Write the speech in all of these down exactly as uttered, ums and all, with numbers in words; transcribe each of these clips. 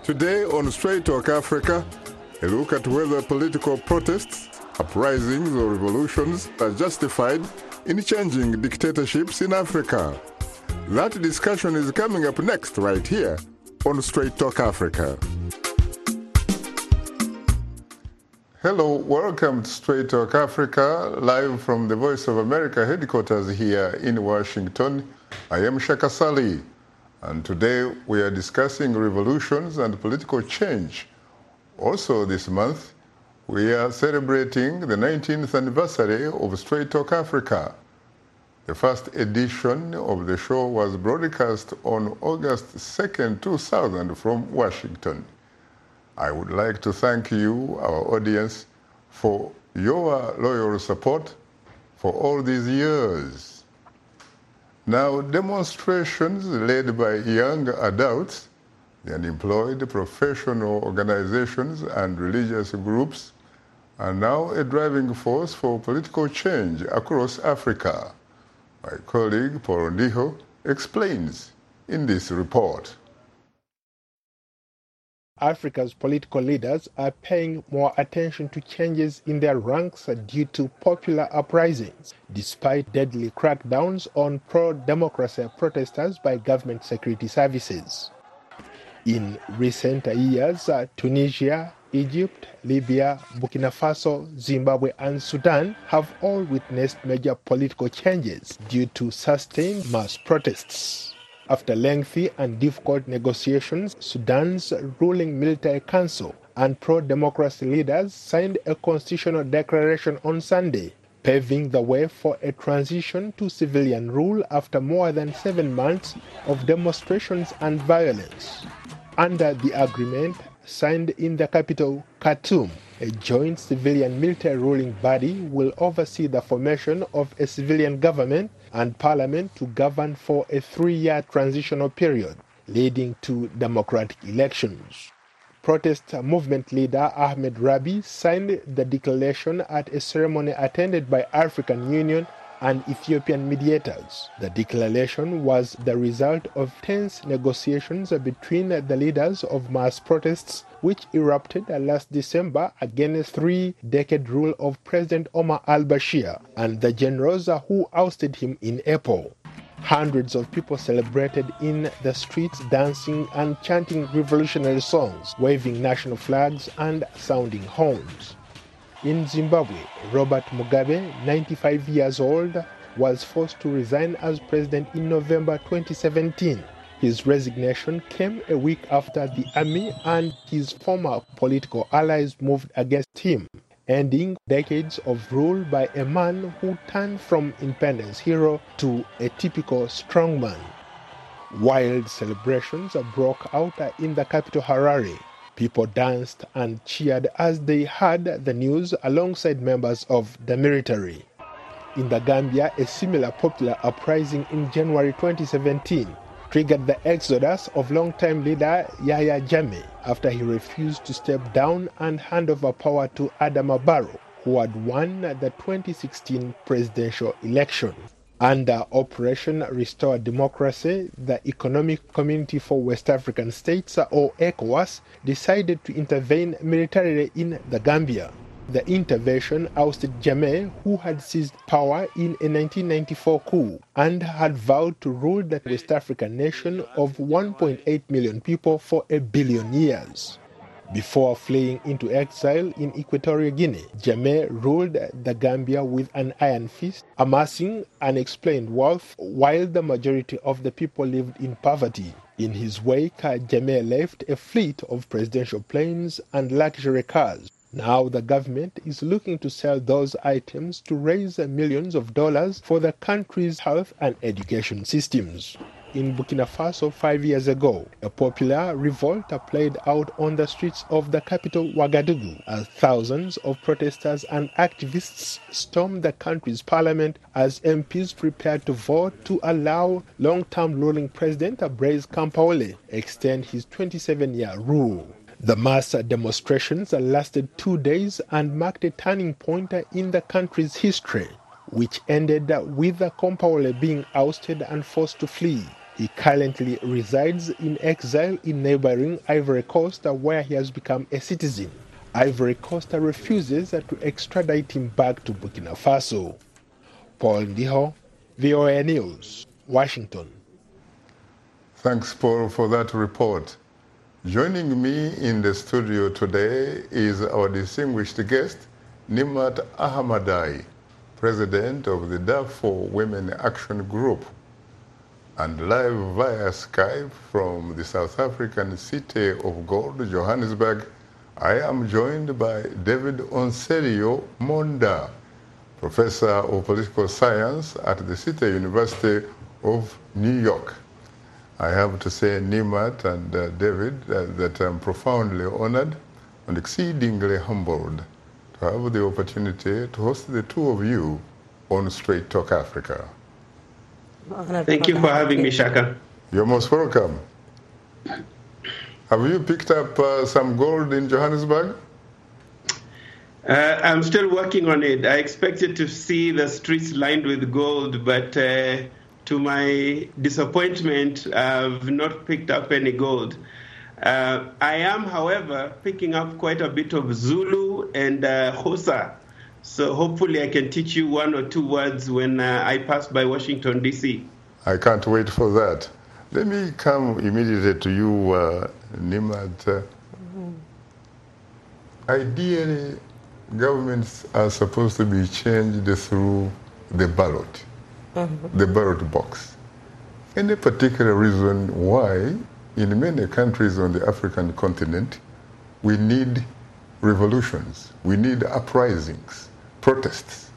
Today on Straight Talk Africa, a look at whether political protests, uprisings or revolutions are justified in changing dictatorships in Africa. That discussion is coming up next right here on Straight Talk Africa. Hello, welcome to Straight Talk Africa, live from the Voice of America headquarters here in Washington. I am Shaka Sali, and today we are discussing revolutions and political change. Also this month, we are celebrating the nineteenth anniversary of Straight Talk Africa. The first edition of the show was broadcast on August second, two thousand from Washington. I would like to thank you, our audience, for your loyal support for all these years. Now, demonstrations led by young adults, the unemployed, professional organizations, and religious groups are now a driving force for political change across Africa. My colleague Paul Ndiho explains in this report. Africa's political leaders are paying more attention to changes in their ranks due to popular uprisings, despite deadly crackdowns on pro-democracy protesters by government security services. In recent years, Tunisia, Egypt, Libya, Burkina Faso, Zimbabwe, and Sudan have all witnessed major political changes due to sustained mass protests. After lengthy and difficult negotiations, Sudan's ruling military council and pro-democracy leaders signed a constitutional declaration on Sunday, paving the way for a transition to civilian rule after more than seven months of demonstrations and violence. Under the agreement, signed in the capital, Khartoum, a joint civilian-military ruling body will oversee the formation of a civilian government and parliament to govern for a three-year transitional period, leading to democratic elections. Protest movement leader Ahmed Rabi signed the declaration at a ceremony attended by African Union and Ethiopian mediators. The declaration was the result of tense negotiations between the leaders of mass protests which erupted last December against three-decade rule of President Omar al-Bashir and the generals who ousted him in April. Hundreds of people celebrated in the streets, dancing and chanting revolutionary songs, waving national flags and sounding horns. In Zimbabwe, Robert Mugabe, ninety-five years old, was forced to resign as president in November twenty seventeen. His resignation came a week after the army and his former political allies moved against him, ending decades of rule by a man who turned from independence hero to a typical strongman. Wild celebrations broke out in the capital Harare. People danced and cheered as they heard the news alongside members of the military. In the Gambia, a similar popular uprising in January twenty seventeen triggered the exodus of longtime leader Yahya Jammeh after he refused to step down and hand over power to Adama Barrow, who had won the twenty sixteen presidential election. Under Operation Restore Democracy, the Economic Community for West African States, or ECOWAS, decided to intervene militarily in the Gambia. The intervention ousted Jammeh, who had seized power in a nineteen ninety-four coup and had vowed to rule the West African nation of one point eight million people for a billion years. Before fleeing into exile in Equatorial Guinea, Jammeh ruled the Gambia with an iron fist, amassing unexplained wealth while the majority of the people lived in poverty. In his wake, Jammeh left a fleet of presidential planes and luxury cars. Now the government is looking to sell those items to raise millions of dollars for the country's health and education systems. In Burkina Faso five years ago, a popular revolt played out on the streets of the capital Ouagadougou as thousands of protesters and activists stormed the country's parliament as M Ps prepared to vote to allow long-term ruling President Blaise Compaoré extend his twenty-seven-year rule. The mass demonstrations lasted two days and marked a turning point in the country's history, which ended with Compaoré being ousted and forced to flee. He currently resides in exile in neighboring Ivory Coast, where he has become a citizen. Ivory Coast refuses to extradite him back to Burkina Faso. Paul Ndiho, V O A News, Washington. Thanks, Paul, for that report. Joining me in the studio today is our distinguished guest, Nimat Ahmadai, president of the Darfur Women Action Group. And live via Skype from the South African city of gold, Johannesburg, I am joined by David Onserio Monda, professor of political science at the City University of New York. I have to say, Nimat and uh, David, uh, that I'm profoundly honored and exceedingly humbled to have the opportunity to host the two of you on Straight Talk Africa. Thank you for having me, Shaka. You're most welcome. Have you picked up uh, some gold in Johannesburg? Uh, I'm still working on it. I expected to see the streets lined with gold, but uh, to my disappointment, I've not picked up any gold. Uh, I am, however, picking up quite a bit of Zulu and uh, Xhosa. So hopefully I can teach you one or two words when uh, I pass by Washington, D C. I can't wait for that. Let me come immediately to you, uh, Nimat. Uh, mm-hmm. Ideally, governments are supposed to be changed through the ballot, mm-hmm. the ballot box. Any particular reason why, in many countries on the African continent, we need revolutions, we need uprisings, protests?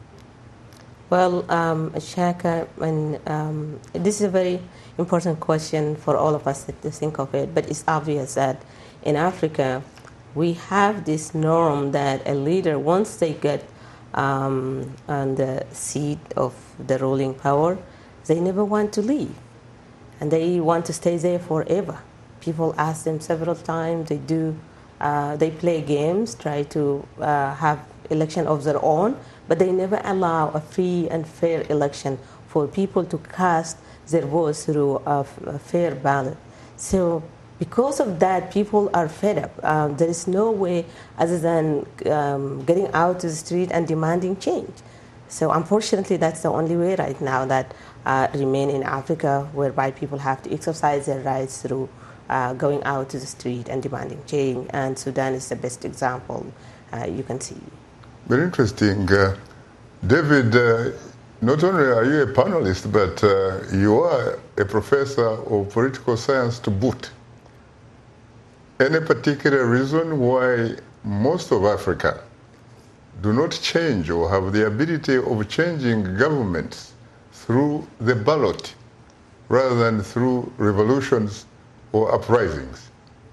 Well, um, Shaka, and um, this is a very important question for all of us to think of it, but it's obvious that in Africa, we have this norm that a leader, once they get um, on the seat of the ruling power, they never want to leave, and they want to stay there forever. People ask them several times, they do, uh, they play games, try to uh, have election of their own, but they never allow a free and fair election for people to cast their votes through a, a fair ballot. So because of that, people are fed up. Um, there is no way other than um, getting out to the street and demanding change. So unfortunately, that's the only way right now that uh, remain in Africa, whereby people have to exercise their rights through uh, going out to the street and demanding change. And Sudan is the best example uh, you can see. Very interesting. Uh, David, uh, not only are you a panelist, but uh, you are a professor of political science to boot. Any particular reason why most of Africa do not change or have the ability of changing governments through the ballot rather than through revolutions or uprisings?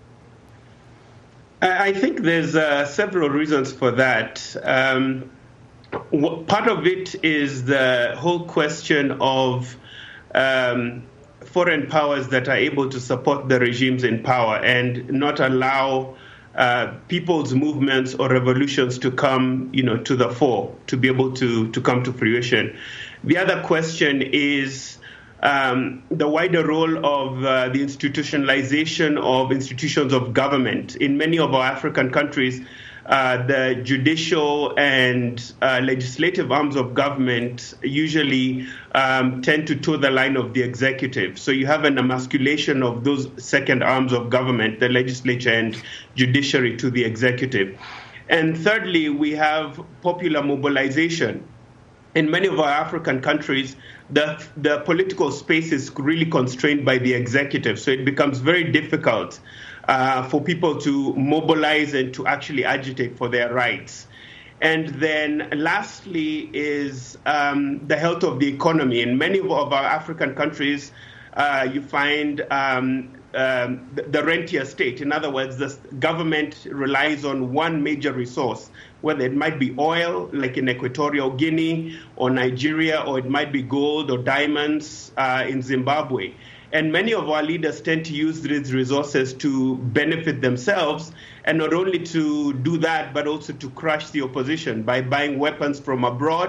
I think there's uh, several reasons for that. Um, part of it is the whole question of um, foreign powers that are able to support the regimes in power and not allow uh, people's movements or revolutions to come, you know, to the fore, to be able to, to come to fruition. The other question is Um, the wider role of uh, the institutionalization of institutions of government. In many of our African countries, uh, the judicial and uh, legislative arms of government usually um, tend to toe the line of the executive. So you have an emasculation of those second arms of government, the legislature and judiciary, to the executive. And thirdly, we have popular mobilization. In many of our African countries, the, the political space is really constrained by the executive. So it becomes very difficult uh, for people to mobilize and to actually agitate for their rights. And then lastly is um, the health of the economy. In many of our African countries, uh, you find um, um, the, the rentier state. In other words, the government relies on one major resource, whether it might be oil, like in Equatorial Guinea or Nigeria, or it might be gold or diamonds uh, in Zimbabwe. And many of our leaders tend to use these resources to benefit themselves, and not only to do that, but also to crush the opposition by buying weapons from abroad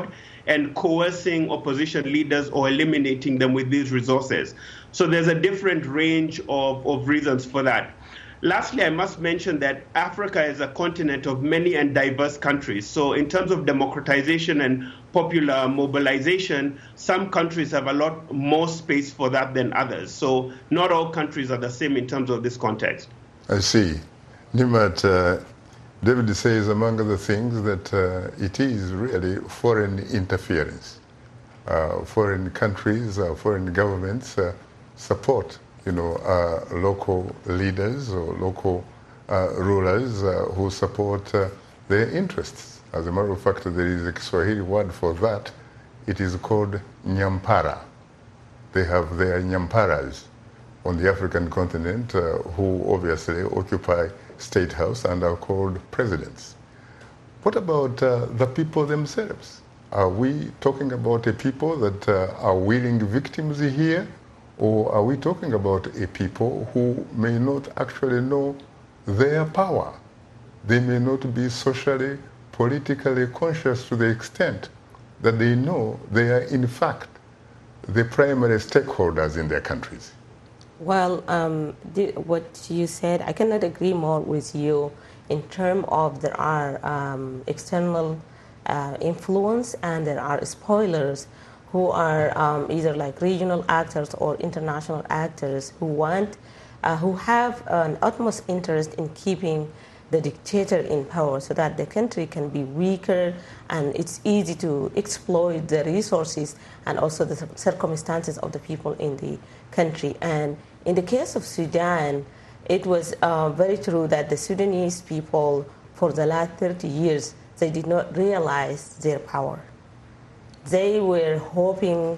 and coercing opposition leaders or eliminating them with these resources. So there's a different range of, of reasons for that. Lastly, I must mention that Africa is a continent of many and diverse countries. So in terms of democratization and popular mobilization, some countries have a lot more space for that than others. So not all countries are the same in terms of this context. I see. Nimmat, uh, David says, among other things, that uh, it is really foreign interference. Uh, foreign countries, uh, foreign governments uh, support you know, uh, local leaders or local uh, rulers uh, who support uh, their interests. As a matter of fact, there is a Swahili word for that. It is called nyampara. They have their nyamparas on the African continent uh, who obviously occupy State House and are called presidents. What about uh, the people themselves? Are we talking about a people that uh, are willing victims here? Or are we talking about a people who may not actually know their power? They may not be socially, politically conscious to the extent that they know they are in fact the primary stakeholders in their countries. Well, um, the, what you said, I cannot agree more with you in terms of there are um, external uh, influence and there are spoilers who are um, either like regional actors or international actors who want, uh, who have an utmost interest in keeping the dictator in power so that the country can be weaker and it's easy to exploit the resources and also the circumstances of the people in the country. And in the case of Sudan, it was uh, very true that the Sudanese people for the last thirty years, they did not realize their power. They were hoping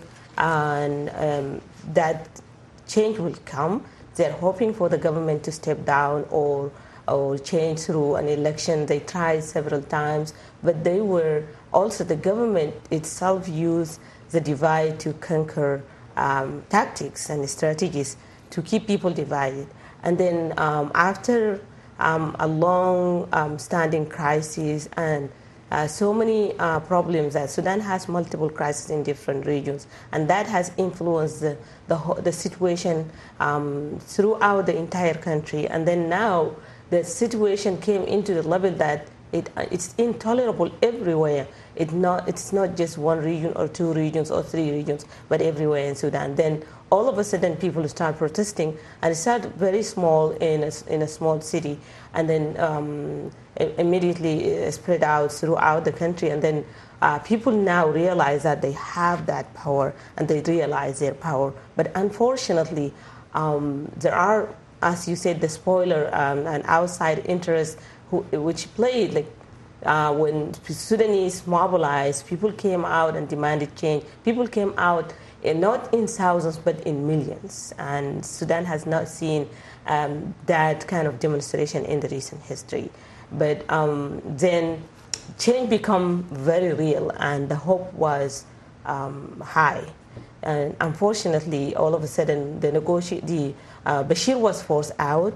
um, um, that change will come. They're hoping for the government to step down or or change through an election. They tried several times, but they were also, the government itself used the divide to conquer um, tactics and strategies to keep people divided. And then um, after um, a long um, standing crisis and Uh, so many uh, problems that Sudan has multiple crises in different regions, and that has influenced the the, the situation um, throughout the entire country. And then now the situation came into the level that it it's intolerable everywhere. It not it's not just one region or two regions or three regions, but everywhere in Sudan. Then all of a sudden people start protesting, and it started very small in a, in a small city, and then um, immediately spread out throughout the country. And then uh, people now realize that they have that power, and they realize their power. But unfortunately, um, there are, as you said, the spoiler um, and outside interests who, which played like. Uh, when Sudanese mobilized, people came out and demanded change. People came out uh, not in thousands, but in millions. And Sudan has not seen um, that kind of demonstration in the recent history. But um, then change became very real, and the hope was um, high. And unfortunately, all of a sudden, the negoti- the uh, Bashir was forced out,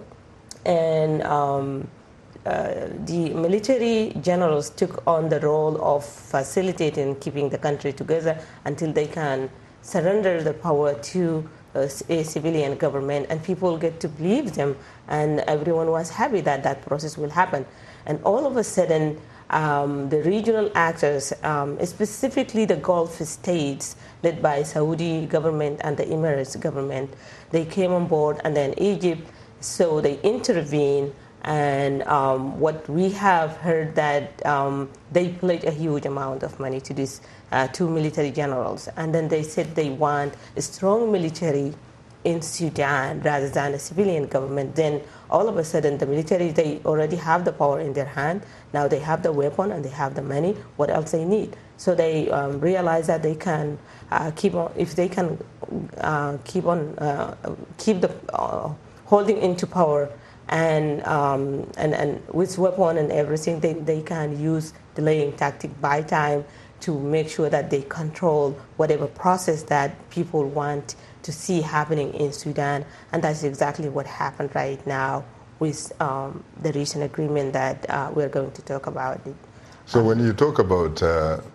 and um, Uh, the military generals took on the role of facilitating keeping the country together until they can surrender the power to uh, a civilian government, and people get to believe them, and everyone was happy that that process will happen. And all of a sudden, um, the regional actors, um, specifically the Gulf states led by Saudi government and the Emirates government, they came on board, and then Egypt, so they intervened. And um, what we have heard that um, they pledged a huge amount of money to these uh, two military generals. And then they said they want a strong military in Sudan rather than a civilian government. Then all of a sudden the military, they already have the power in their hand. Now they have the weapon and they have the money. What else they need? So they um, realize that they can uh, keep on, if they can uh, keep on, uh, keep the uh, holding into power, And, um, and and with weapon and everything, they, they can use delaying tactic, buy time, to make sure that they control whatever process that people want to see happening in Sudan. And that's exactly what happened right now with um, the recent agreement that uh, we're going to talk about. So um, when you talk about uh,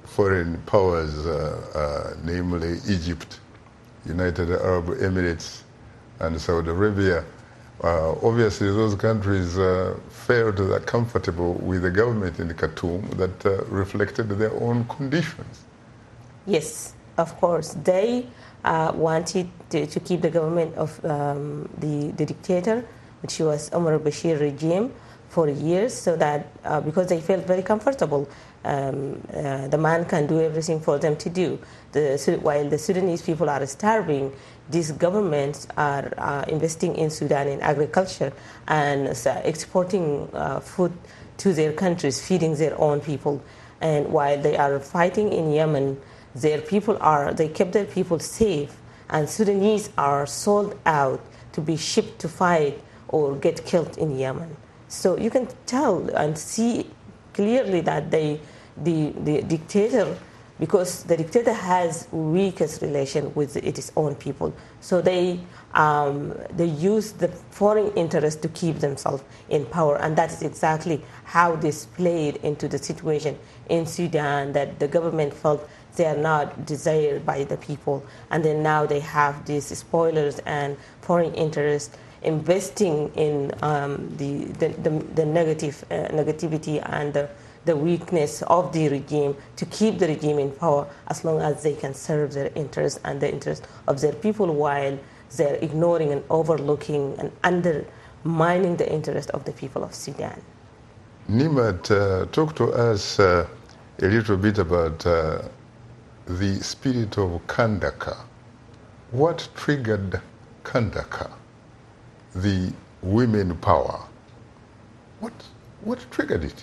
foreign powers, uh, uh, namely Egypt, United Arab Emirates, and Saudi Arabia. Uh, obviously, those countries uh, felt that comfortable with the government in Khartoum that uh, reflected their own conditions. Yes, of course. They uh, wanted to, to keep the government of um, the, the dictator, which was Omar al-Bashir regime, for years, so that uh, because they felt very comfortable, um, uh, the man can do everything for them to do. The, while the Sudanese people are starving, these governments are uh, investing in Sudan in agriculture and uh, exporting uh, food to their countries, feeding their own people. And while they are fighting in Yemen, their people are, they kept their people safe, and Sudanese are sold out to be shipped to fight or get killed in Yemen. So you can tell and see clearly that they, the, the dictator, because the dictator has weakest relation with its own people, so they um, they use the foreign interest to keep themselves in power, and that is exactly how this played into the situation in Sudan, that the government felt they are not desired by the people, and then now they have these spoilers and foreign interests investing in um, the, the, the, the negative uh, negativity and the, the weakness of the regime to keep the regime in power as long as they can serve their interests and the interests of their people, while they're ignoring and overlooking and undermining the interest of the people of Sudan. Nimat, uh, talk to us uh, a little bit about uh, the spirit of Kandaka. What triggered Kandaka? The women power. What what triggered it?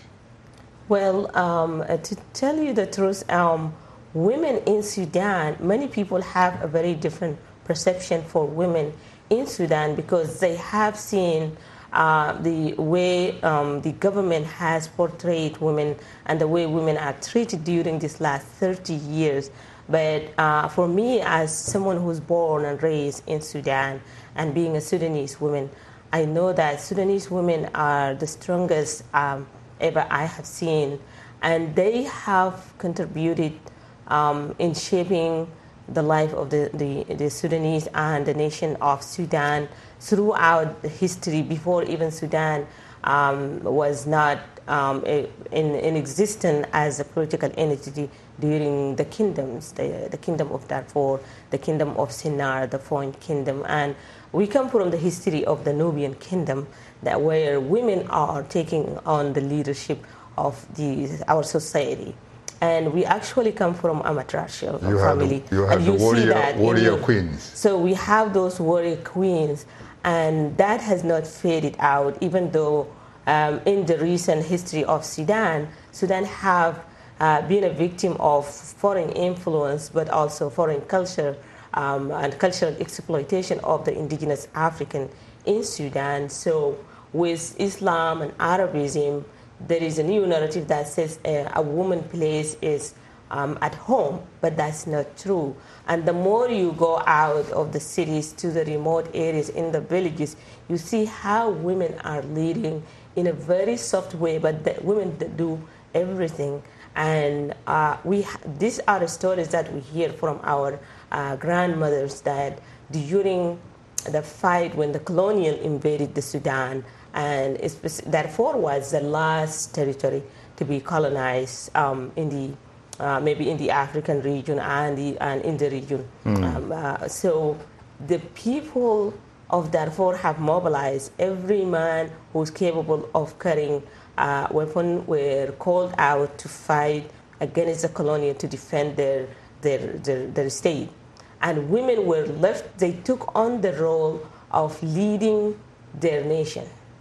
Well, um, uh, to tell you the truth, um, women in Sudan, many people have a very different perception for women in Sudan because they have seen uh, the way um, the government has portrayed women and the way women are treated during these last thirty years. But uh, for me, as someone who's born and raised in Sudan and being a Sudanese woman, I know that Sudanese women are the strongest um, ever I have seen, and they have contributed um, in shaping the life of the, the, the Sudanese and the nation of Sudan throughout history, before even Sudan um, was not um, in, in existence as a political entity during the kingdoms, the, the kingdom of Darfur, the kingdom of Sennar, the Point Kingdom. And we come from the history of the Nubian kingdom, that where women are taking on the leadership of the, our society. And we actually come from a matriarchal you family. Have the, you have and the you warrior, see that warrior in, queens. So we have those warrior queens, and that has not faded out, even though um, in the recent history of Sudan, Sudan have uh, been a victim of foreign influence, but also foreign culture um, and cultural exploitation of the indigenous African in Sudan. So with Islam and Arabism, there is a new narrative that says uh, a woman's place is um, at home, but that's not true. And the more you go out of the cities to the remote areas in the villages, you see how women are leading in a very soft way, but the women do everything. And uh, we ha- these are the stories that we hear from our uh, grandmothers, that during the fight when the colonial invaded the Sudan, and Darfur was the last territory to be colonized um, in the uh, maybe in the African region and, the, and in the region. Mm. Um, uh, so the people of Darfur have mobilized. Every man who's capable of carrying a weapon were called out to fight against the colonial to defend their their, their, their state. And women were left, they took on the role of leading their nation,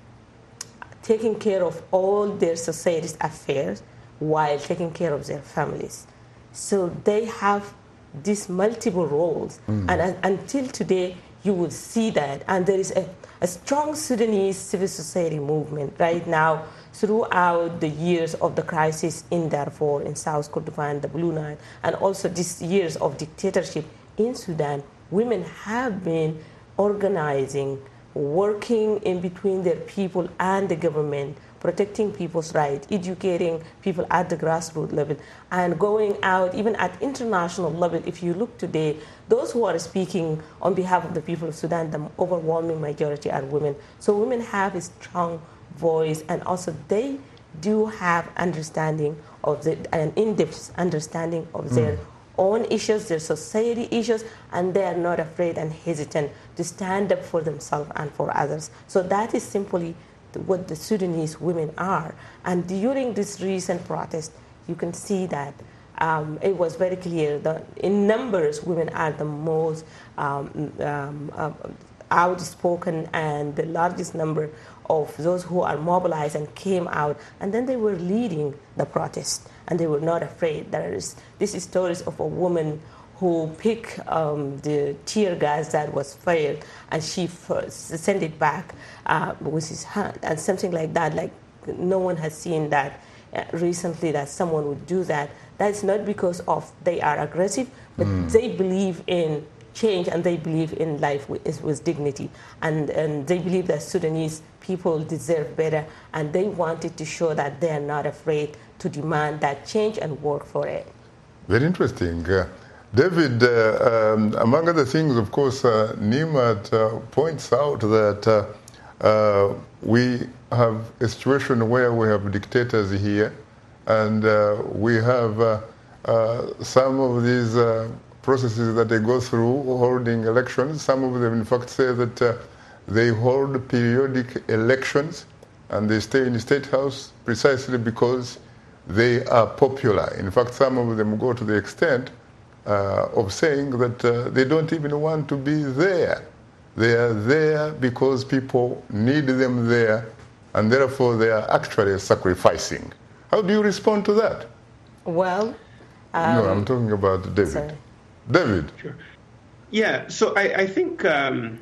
taking care of all their society's affairs while taking care of their families. So they have these multiple roles. Mm. And uh, until today, you will see that. And there is a, a strong Sudanese civil society movement right now throughout the years of the crisis in Darfur, in South Kordofan, the Blue Nile, and also these years of dictatorship in Sudan. Women have been organizing, working in between their people and the government, protecting people's rights, educating people at the grassroots level, and going out even at international level. If you look today, those who are speaking on behalf of the people of Sudan, the overwhelming majority are women. So women have a strong voice, and also they do have understanding of the, an in-depth understanding of their mm. own issues, their society issues, and they are not afraid and hesitant to stand up for themselves and for others. So that is simply what the Sudanese women are. And during this recent protest, you can see that um, it was very clear that in numbers, women are the most um, um, uh, outspoken and the largest number of those who are mobilized and came out, and then they were leading the protest, and they were not afraid. There is this is stories of a woman who picked um, the tear gas that was fired, and she f- sent it back uh, with his hand, and something like that. Like no one has seen that uh, recently, that someone would do that. That's not because of they are aggressive, but mm. they believe in change, and they believe in life with, with dignity, and, and they believe that Sudanese people deserve better, and they wanted to show that they are not afraid to demand that change and work for it. Very interesting. Uh, David, uh, um, among other things, of course, uh, Nimat uh, points out that uh, uh, we have a situation where we have dictators here, and uh, we have uh, uh, some of these uh, processes that they go through holding elections. Some of them, in fact, say that uh, they hold periodic elections and they stay in the State House precisely because they are popular. In fact, some of them go to the extent uh, of saying that uh, they don't even want to be there. They are there because people need them there, and therefore they are actually sacrificing. How do you respond to that? Well, um, no, I'm talking about David. Sorry. David. Sure. Yeah, so I, I think, um,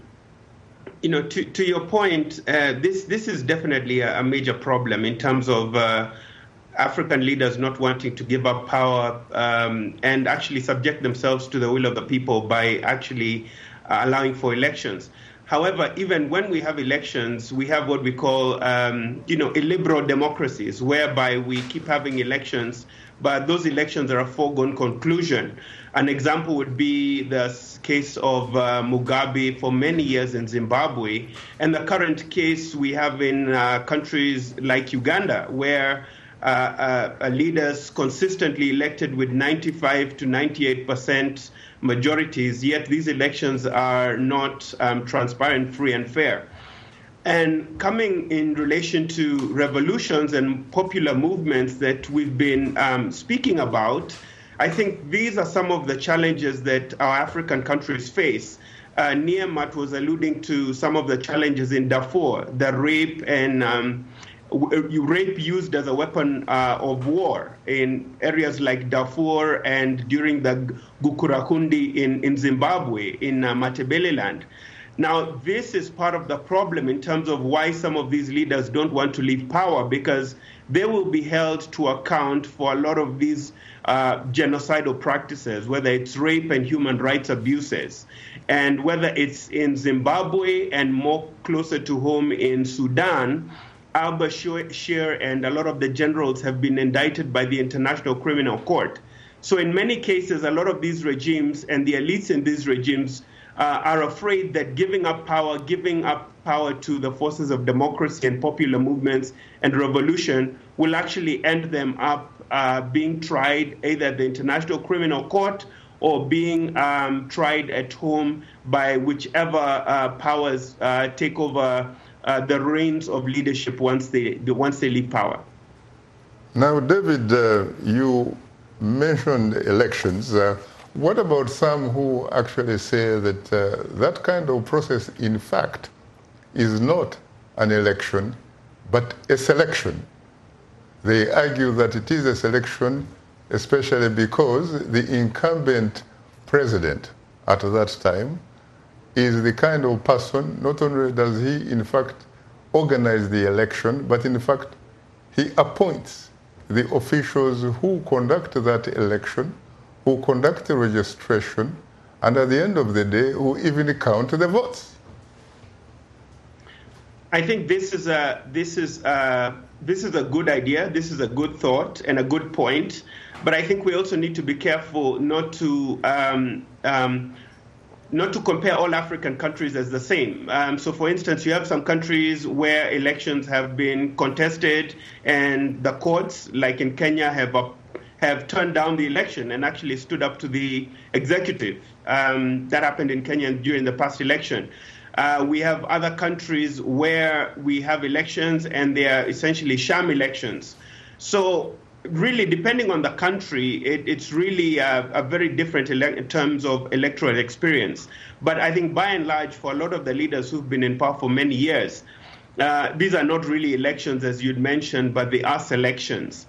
you know, to, to your point, uh, this, this is definitely a, a major problem in terms of uh, African leaders not wanting to give up power um, and actually subject themselves to the will of the people by actually uh, allowing for elections. However, even when we have elections, we have what we call, um, you know, illiberal democracies, whereby we keep having elections, but those elections are a foregone conclusion. An example would be the case of uh, Mugabe for many years in Zimbabwe, and the current case we have in uh, countries like Uganda, where uh, uh, leaders consistently elected with ninety-five to ninety-eight percent majorities, yet these elections are not um, transparent, free, and fair. And coming in relation to revolutions and popular movements that we've been um, speaking about, I think these are some of the challenges that our African countries face. Uh, Niamat was alluding to some of the challenges in Darfur, the rape and um, rape used as a weapon uh, of war in areas like Darfur and during the Gukurahundi in, in Zimbabwe, in uh, Matabeleland. Now, this is part of the problem in terms of why some of these leaders don't want to leave power, because they will be held to account for a lot of these uh, genocidal practices, whether it's rape and human rights abuses, and whether it's in Zimbabwe and more closer to home in Sudan. Al-Bashir and a lot of the generals have been indicted by the International Criminal Court. So in many cases, a lot of these regimes and the elites in these regimes uh, are afraid that giving up power, giving up power to the forces of democracy and popular movements and revolution will actually end them up uh, being tried either at the International Criminal Court or being um, tried at home by whichever uh, powers uh, take over Uh, the reins of leadership once they once they leave power. Now, David, uh, you mentioned elections. Uh, what about some who actually say that uh, that kind of process, in fact, is not an election, but a selection? They argue that it is a selection, especially because the incumbent president at that time is the kind of person, not only does he in fact organize the election, but in fact he appoints the officials who conduct that election, who conduct the registration, and at the end of the day, who even count the votes. I think this is a this is a, this is a good idea. This is a good thought and a good point. But I think we also need to be careful not to um, um, not to compare all African countries as the same. Um, so, for instance, you have some countries where elections have been contested, and the courts, like in Kenya, have up, have turned down the election and actually stood up to the executive. Um, that happened in Kenya during the past election. Uh, we have other countries where we have elections and they are essentially sham elections. So really, depending on the country, it, it's really a, a very different ele- in terms of electoral experience. But I think by and large, for a lot of the leaders who've been in power for many years, uh, these are not really elections, as you'd mentioned, but they are selections.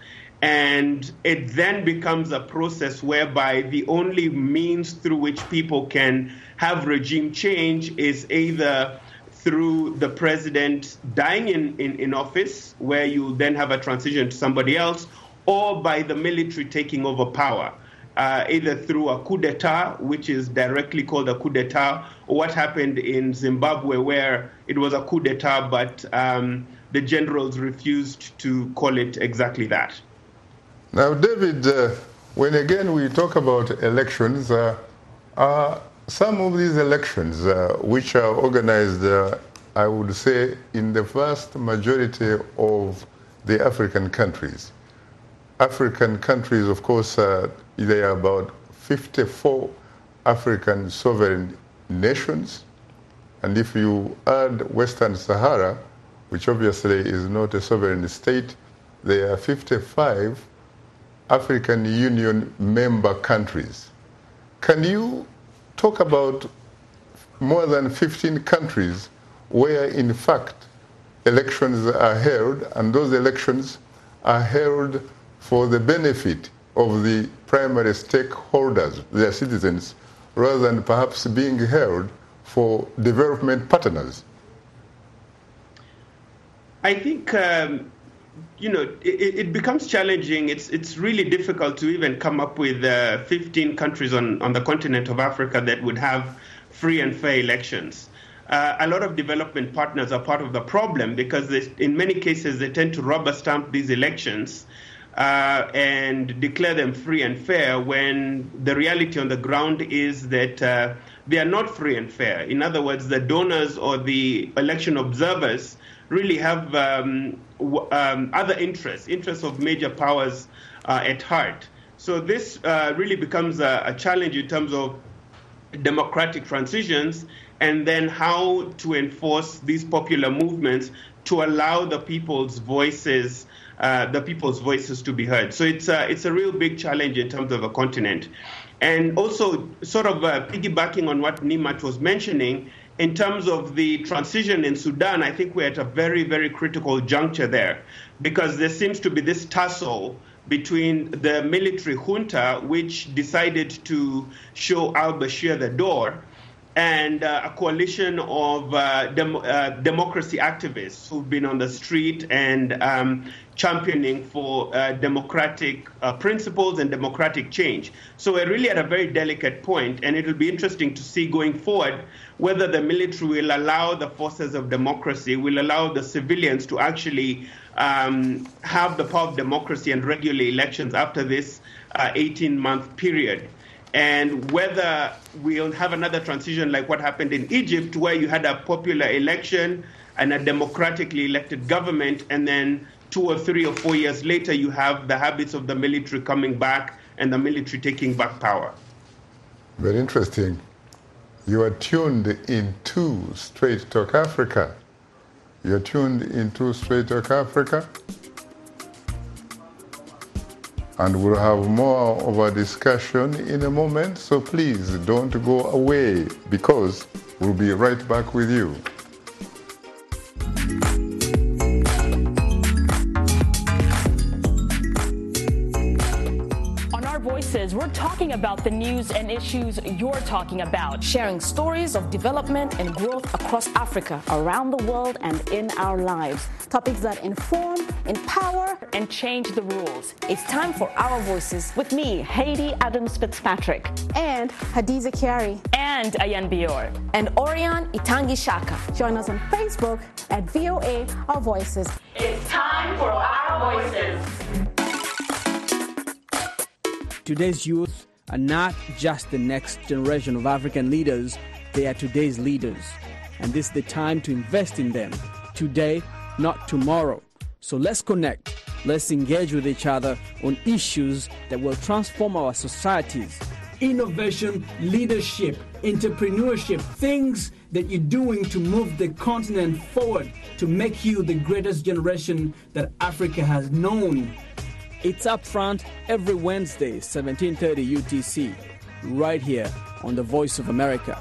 And it then becomes a process whereby the only means through which people can have regime change is either through the president dying in, in, in office, where you then have a transition to somebody else, or by the military taking over power, uh, either through a coup d'etat, which is directly called a coup d'etat, or what happened in Zimbabwe, where it was a coup d'etat, but um, the generals refused to call it exactly that. Now, David, uh, when again we talk about elections, uh, uh, some of these elections, uh, which are organized, uh, I would say, in the vast majority of the African countries. African countries, of course, uh, they are about fifty-four African sovereign nations. And if you add Western Sahara, which obviously is not a sovereign state, there are fifty-five African Union member countries. Can you talk about more than fifteen countries where, in fact, elections are held, and those elections are held for the benefit of the primary stakeholders, their citizens, rather than perhaps being held for development partners? I think um, you know, it, it becomes challenging. It's it's really difficult to even come up with uh, fifteen countries on, on the continent of Africa that would have free and fair elections. Uh, a lot of development partners are part of the problem because they, in many cases they tend to rubber stamp these elections uh, and declare them free and fair when the reality on the ground is that uh, they are not free and fair. In other words, the donors or the election observers really have um, w- um, other interests, interests of major powers uh, at heart. So this uh, really becomes a, a challenge in terms of democratic transitions and then how to enforce these popular movements to allow the people's voices, uh, the people's voices to be heard. So it's a, it's a real big challenge in terms of a continent. And also sort of uh, piggybacking on what Nimat was mentioning, in terms of the transition in Sudan, I think we're at a very, very critical juncture there because there seems to be this tussle between the military junta, which decided to show al-Bashir the door, and uh, a coalition of uh, dem- uh, democracy activists who've been on the street and um, championing for uh, democratic uh, principles and democratic change. So we're really at a very delicate point, and it'll be interesting to see going forward whether the military will allow the forces of democracy, will allow the civilians to actually um, have the power of democracy and regular elections after this uh, eighteen-month period. And whether we'll have another transition like what happened in Egypt, where you had a popular election and a democratically elected government, and then two or three or four years later, you have the habits of the military coming back and the military taking back power. Very interesting. You are tuned into Straight Talk Africa. You are tuned into Straight Talk Africa. And we'll have more of a discussion in a moment, so please don't go away because we'll be right back with you. On our Voices Voices, we're talking about the news and issues you're talking about, sharing stories of development and growth across Africa, around the world, and in our lives. Topics that inform, empower, and change the rules. It's time for Our Voices with me, Haiti Adams Fitzpatrick, and Hadiza Kiari, and Ayan Bior, and Orion Itangi Shaka. Join us on Facebook at V O A Our Voices. It's time for Our Voices. Today's youth are not just the next generation of African leaders, they are today's leaders. And this is the time to invest in them, today, not tomorrow. So let's connect, let's engage with each other on issues that will transform our societies. Innovation, leadership, entrepreneurship, things that you're doing to move the continent forward, to make you the greatest generation that Africa has known. It's Upfront every Wednesday, seventeen thirty U T C, right here on The Voice of America.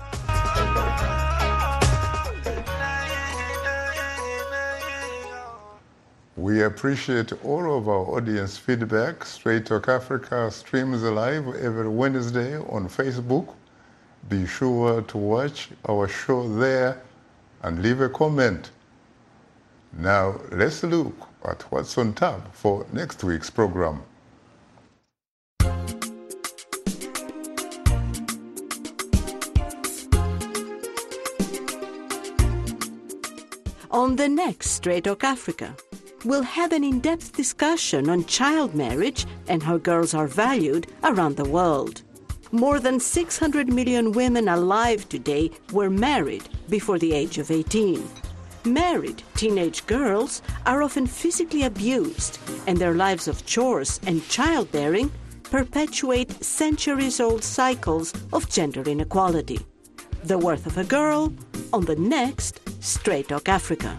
We appreciate all of our audience feedback. Straight Talk Africa streams live every Wednesday on Facebook. Be sure to watch our show there and leave a comment. Now, let's look at what's on tap for next week's program. On the next Straight Talk Africa, we'll have an in-depth discussion on child marriage and how girls are valued around the world. More than six hundred million women alive today were married before the age of eighteen. Married teenage girls are often physically abused, and their lives of chores and childbearing perpetuate centuries-old cycles of gender inequality. The worth of a girl on the next Straight Talk Africa.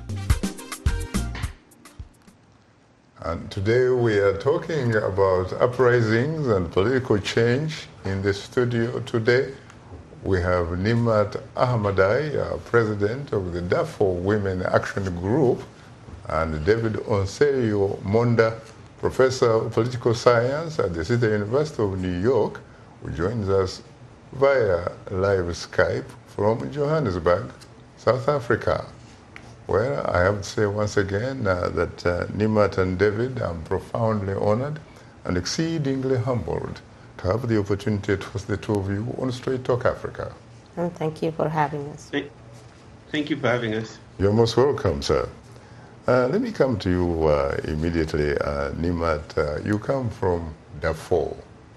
And today we are talking about uprisings and political change. In the studio today, we have Nimat Ahmadai, uh, president of the Darfur Women Action Group, and David Onserio Monda, professor of political science at the City University of New York, who joins us via live Skype from Johannesburg, South Africa. Well, I have to say once again uh, that uh, Nimat and David, I'm profoundly honored and exceedingly humbled to have the opportunity to host the two of you on Straight Talk Africa. And thank you for having us. Thank you for having us. You're most welcome, sir. Uh, let me come to you uh, immediately, uh, Nimat. Uh, you come from Darfur.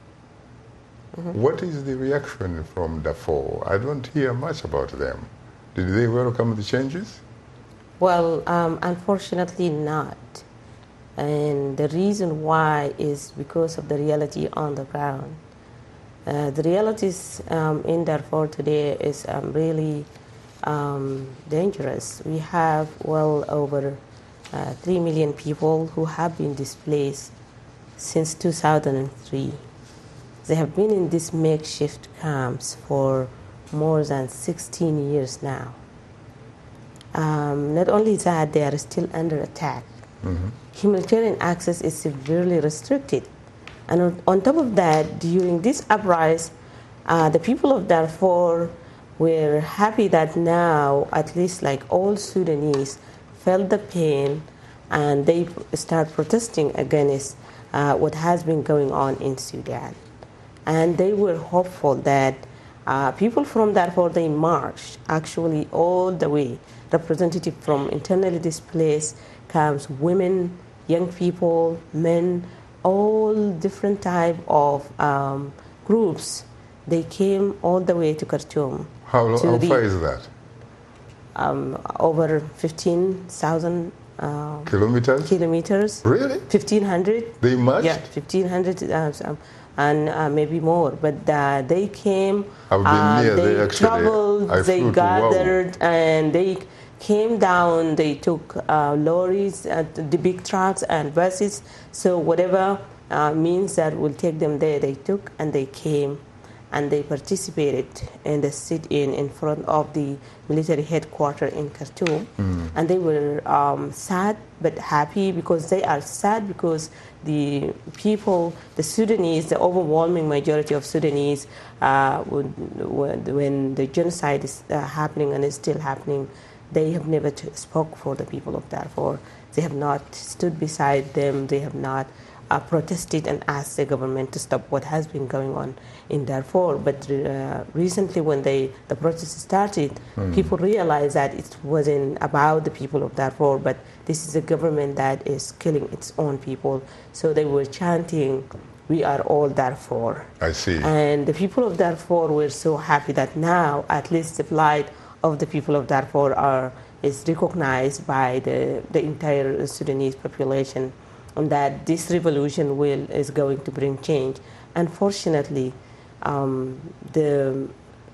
Mm-hmm. What is the reaction from Darfur? I don't hear much about them. Did they welcome the changes? Well, um, unfortunately not. And the reason why is because of the reality on the ground. Uh, the realities um, in Darfur today is um, really um, dangerous. We have well over uh, three million people who have been displaced since two thousand three. They have been in these makeshift camps for more than sixteen years now. Um, not only that, they are still under attack. Mm-hmm. Humanitarian access is severely restricted. And on, on top of that, during this uprising, uh, the people of Darfur were happy that now, at least like all Sudanese, felt the pain and they start protesting against uh, what has been going on in Sudan. And they were hopeful that uh, people from Darfur, they marched actually all the way. Representative from internally displaced camps, women, young people, men, all different type of um, groups. They came all the way to Khartoum. How, to how the, far is that? Um, over fifteen thousand uh, kilometers. Kilometers. Really? fifteen hundred. They marched? Yeah, fifteen hundred uh, and uh, maybe more. But uh, they came, I've been uh, near they there, actually. traveled, I they flew to gathered, Wow. and they came down, they took uh, lorries, uh, the big trucks and buses, so whatever uh, means that will take them there, they took and they came. and they participated in the sit-in in front of the military headquarters in Khartoum. Mm. And they were um, sad but happy, because they are sad because the people, the Sudanese, the overwhelming majority of Sudanese, uh, would, when the genocide is uh, happening and is still happening, they have never t- spoke for the people of Darfur. They have not stood beside them. They have not uh, protested and asked the government to stop what has been going on in Darfur. But uh, recently, when they, the protest started, mm. people realized that it wasn't about the people of Darfur, but this is a government that is killing its own people. So they were chanting, "We are all Darfur." I see. And the people of Darfur were so happy that now at least the plight of the people of Darfur are is recognized by the, the entire Sudanese population, and that this revolution will is going to bring change. Unfortunately, um, the,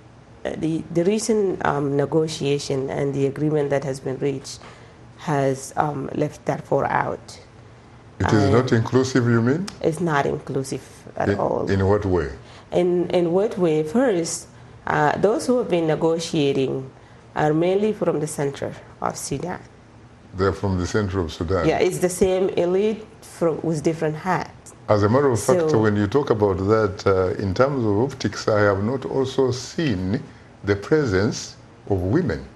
the the recent um, negotiation and the agreement that has been reached has um, left Darfur out. It is um, not inclusive, you mean? It's not inclusive at in, all. In what way? In in what way? First, uh, those who have been negotiating are mainly from the center of Sudan. They're from the center of Sudan. Yeah, it's the same elite from, with different hats. As a matter of So- fact, when you talk about that, uh, in terms of optics, I have not also seen the presence of women.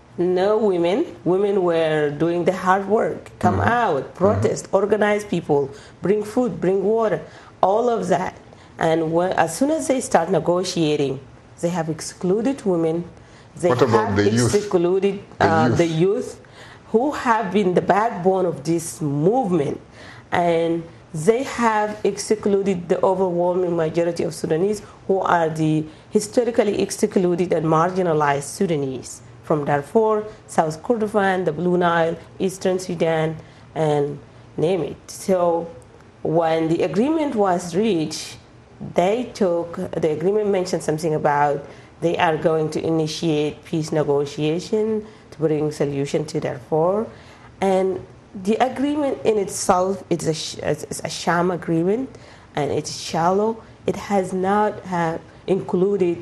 No women. Women were doing the hard work. Come out, protest, organize people, bring food, bring water, all of that. And when, as soon as they start negotiating, they have excluded women. They What about have the youth? excluded The uh, youth. the youth, who have been the backbone of this movement, and they have excluded the overwhelming majority of Sudanese, who are the historically excluded and marginalized Sudanese from Darfur, South Kordofan, the Blue Nile, Eastern Sudan, and name it. So when the agreement was reached, they took, the agreement mentioned something about they are going to initiate peace negotiation to bring solution to Darfur. And the agreement in itself is a, sh- is a sham agreement, and it's shallow. It has not have included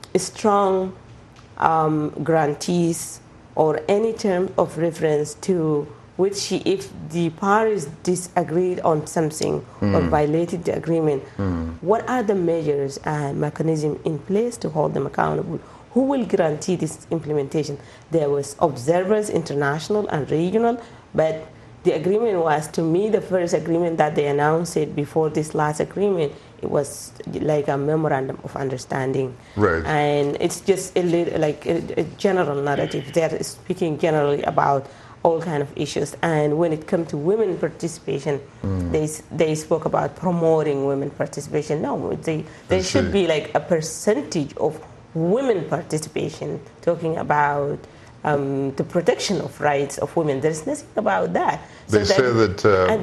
strong um, grantees or any term of reference to which, if the parties disagreed on something mm. or violated the agreement, mm. what are the measures and mechanisms in place to hold them accountable? Who will guarantee this implementation? There was observers, international and regional, but the agreement was, to me, the first agreement that they announced it before this last agreement. It was like a memorandum of understanding. Right. And it's just a little, like a, a general narrative. They're speaking generally about all kind of issues. And when it comes to women participation, mm. they they spoke about promoting women participation. No, they there should be like a percentage of women participation, talking about um, the protection of rights of women. There's nothing about that. They so say that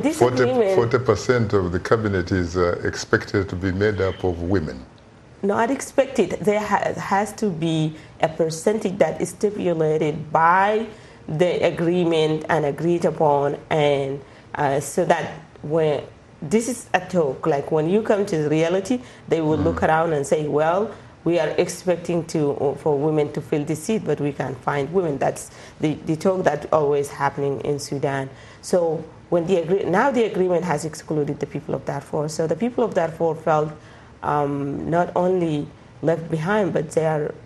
uh, forty percent of the cabinet is uh, expected to be made up of women. Not expected. There ha- has to be a percentage that is stipulated by the agreement and agreed upon, and uh, so that when this is a talk, like when you come to the reality, they will mm. look around and say, well, we are expecting to for women to fill this seat, but we can't find women. That's the, the talk that's always happening in Sudan. So when the agree- now the agreement has excluded the people of Darfur, so the people of Darfur felt um, not only left behind, but they are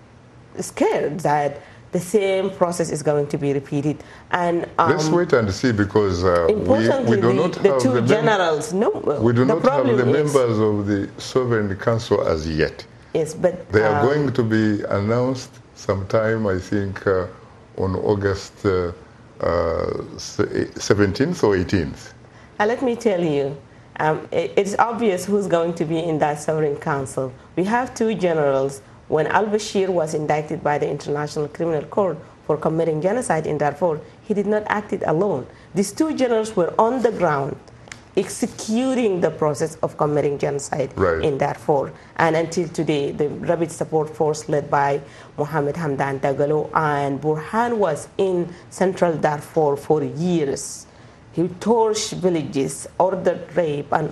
scared that the same process is going to be repeated. And um, let's wait and see, because uh, we, we do not the, the have two the generals. No, we do not have the is, members of the Sovereign Council as yet. Yes, but they are um, going to be announced sometime, I think, uh, on August uh, uh, seventeenth or eighteenth. Uh, let me tell you, um, it, it's obvious who's going to be in that Sovereign Council. We have two generals. When al-Bashir was indicted by the International Criminal Court for committing genocide in Darfur, he did not act it alone. These two generals were on the ground executing the process of committing genocide right. in Darfur. And until today, the Rapid Support Force led by Mohammed Hamdan Dagalo and Burhan was in central Darfur for years. He torched villages, ordered rape, and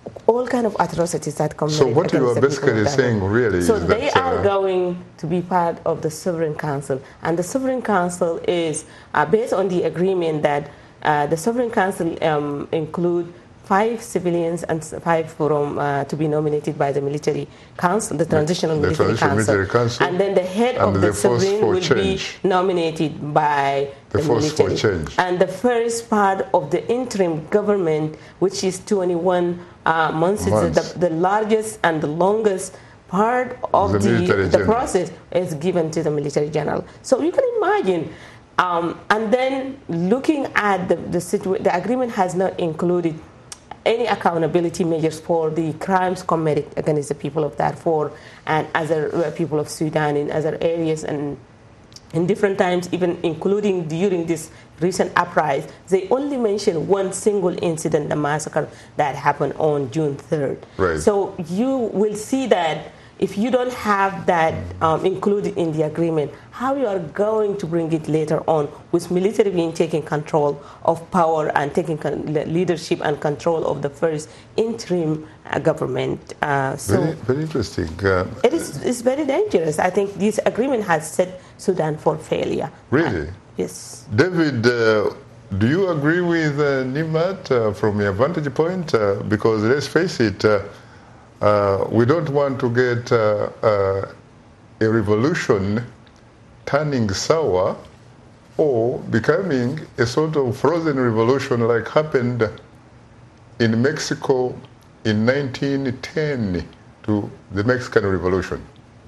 all kind of atrocities that come. So what you are basically saying really so is they that, uh, are going to be part of the Sovereign Council, and the Sovereign Council is uh, based on the agreement that uh, the Sovereign Council um, include five civilians and five from uh, to be nominated by the military council, the transitional, the military, transitional council. military council, and then the head and of the the sovereign will change. be nominated by the, the force military. For change. And the first part of the interim government, which is twenty-one uh, months, months. is the, the largest and the longest part of the, the, the general. process is given to the military general. So you can imagine. Um, and then looking at the the, situa- the agreement has not included any accountability measures for the crimes committed against the people of Darfur and other people of Sudan in other areas and in different times, even including during this recent uprising. They only mention one single incident, the massacre that happened on June third. Right. So you will see that if you don't have that um, included in the agreement, how you are going to bring it later on with military being taking control of power and taking con- leadership and control of the first interim uh, government. Uh, so very, very interesting. Uh, it is it's very dangerous. I think this agreement has set Sudan for failure. Really? Uh, yes. David, uh, do you agree with uh, Nimmat uh, from your vantage point? Uh, because let's face it, uh, Uh, we don't want to get uh, uh, a revolution turning sour or becoming a sort of frozen revolution like happened in Mexico in nineteen ten to the Mexican Revolution.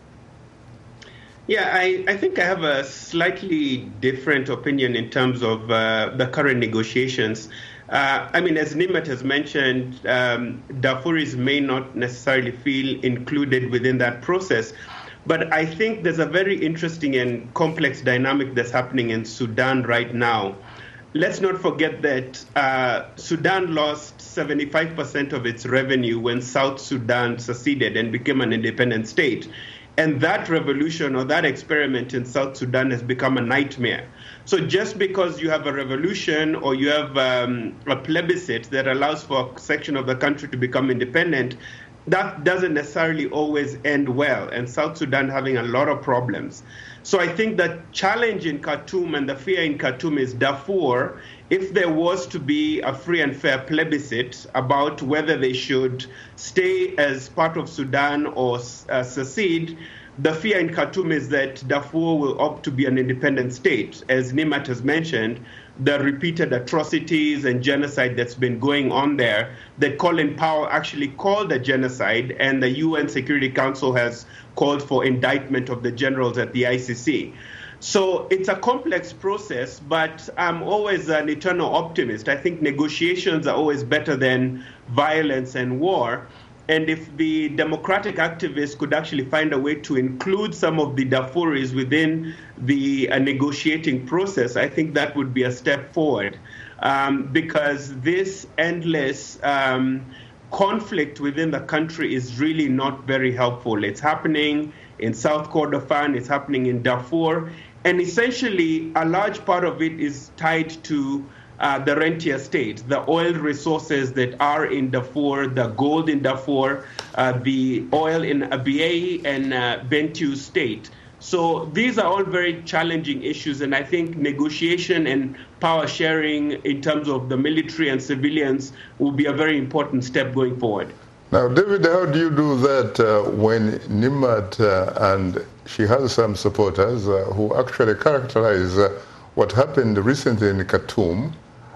Yeah, I, I think I have a slightly different opinion in terms of uh, the current negotiations. Uh, I mean, as Nimmat has mentioned, um, Darfuris may not necessarily feel included within that process. But I think there's a very interesting and complex dynamic that's happening in Sudan right now. Let's not forget that uh, Sudan lost seventy-five percent of its revenue when South Sudan seceded and became an independent state. And that revolution or that experiment in South Sudan has become a nightmare. So just because you have a revolution or you have um, a plebiscite that allows for a section of the country to become independent, that doesn't necessarily always end well, and South Sudan having a lot of problems. So I think the challenge in Khartoum and the fear in Khartoum is Darfur, if there was to be a free and fair plebiscite about whether they should stay as part of Sudan or uh, secede, the fear in Khartoum is that Darfur will opt to be an independent state. As Nimmat has mentioned, the repeated atrocities and genocide that's been going on there, that Colin Powell actually called a genocide, and the U N Security Council has called for indictment of the generals at the I C C. So it's a complex process, but I'm always an eternal optimist. I think negotiations are always better than violence and war. And if the democratic activists could actually find a way to include some of the Darfuris within the uh, negotiating process, I think that would be a step forward. Um, because this endless um, conflict within the country is really not very helpful. It's happening in South Kordofan, it's happening in Darfur, and essentially a large part of it is tied to Uh, the rentier state, the oil resources that are in Darfur, the gold in Darfur, uh, the oil in Abyei and uh, Bentiu state. So these are all very challenging issues, and I think negotiation and power sharing in terms of the military and civilians will be a very important step going forward. Now, David, how do you do that uh, when Nimmat uh, and she has some supporters uh, who actually characterize uh, what happened recently in Khartoum